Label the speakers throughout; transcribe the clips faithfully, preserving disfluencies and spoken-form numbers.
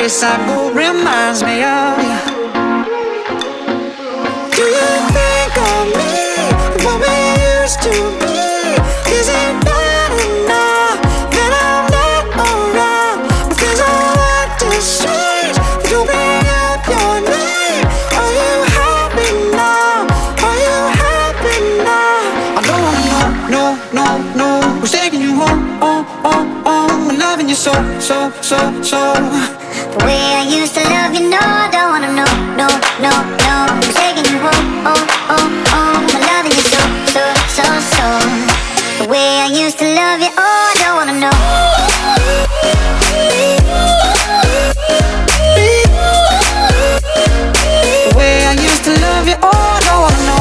Speaker 1: place I go reminds me of you. Do you think of me, what we used to be? Is it bad enough that I'm not around? But things are acting strange, they don't bring up your name. Are you happy now? Are you happy now? I don't wanna know, no, no, no who's taking you home, oh, oh, oh, and loving you so, so, so, so.
Speaker 2: The way I used to love you, no, I don't wanna know, no, no, no who's taking you home, oh, oh, oh, I'm loving you so, so, so, so. The way I used to love you, oh, I don't wanna know.
Speaker 1: The way I used to love you, oh, I don't wanna know.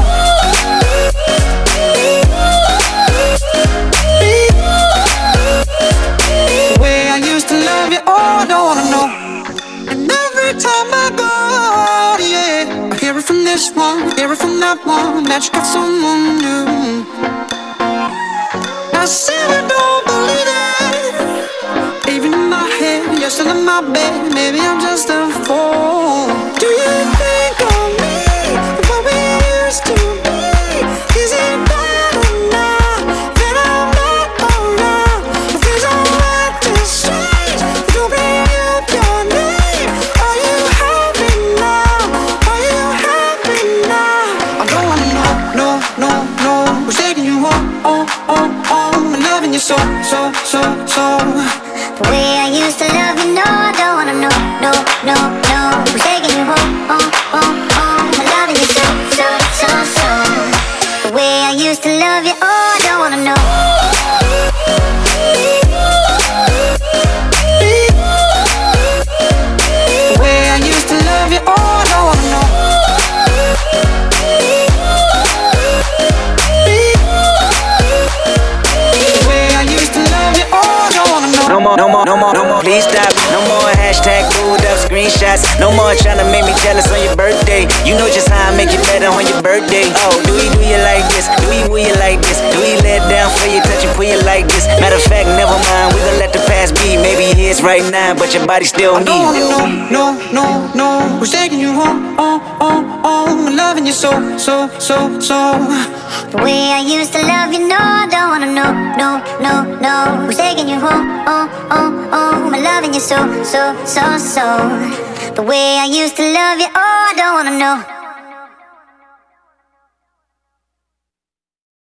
Speaker 1: The way I used to love you, oh, I don't wanna know. And every time I go out, yeah, I hear it from this one, hear it from that one, that you got someone new. I said I don't believe it. Even in my head, you're still in my bed. Maybe I'm just a fool. Do you think of me, what we used to be? Is it bad enough that I'm not around? But things are acting strange, they don't bring up your name. Are you happy now? Are you happy now? I don't wanna know, no, no, no who's taking you home, oh, oh, oh, and loving you so, so, so, so.
Speaker 2: The way I used to love you, no, I don't wanna know, no, no, no who's taking you home, oh, oh, oh, I'm loving you so, so, so, so. The way I used to love you, oh, I don't wanna know.
Speaker 1: The way I used to love you, oh, I don't wanna know. The way I used to love you, oh, I don't wanna know.
Speaker 3: No more, no more, no more, no more, please stop. No more hashtag booed up screenshots. No more trying to make me jealous on your birthday. You know just how I make it better on your birthday. Oh, do we do you like this? Do we will you like this? Do we let down for you, touch and pull you like this? Matter of fact, never mind, we gon' let the past be. Maybe it is right now, but your body still
Speaker 1: I
Speaker 3: needs.
Speaker 1: don't wanna know, no, no, no who's taking you home, oh, oh, oh, and loving you so, so, so, so.
Speaker 2: The way I used to love you, no, I don't wanna know, no, no, no who's taking you home, oh, oh, oh, I'm loving you so, so, so, so. The way I used to love you, oh, I don't wanna know.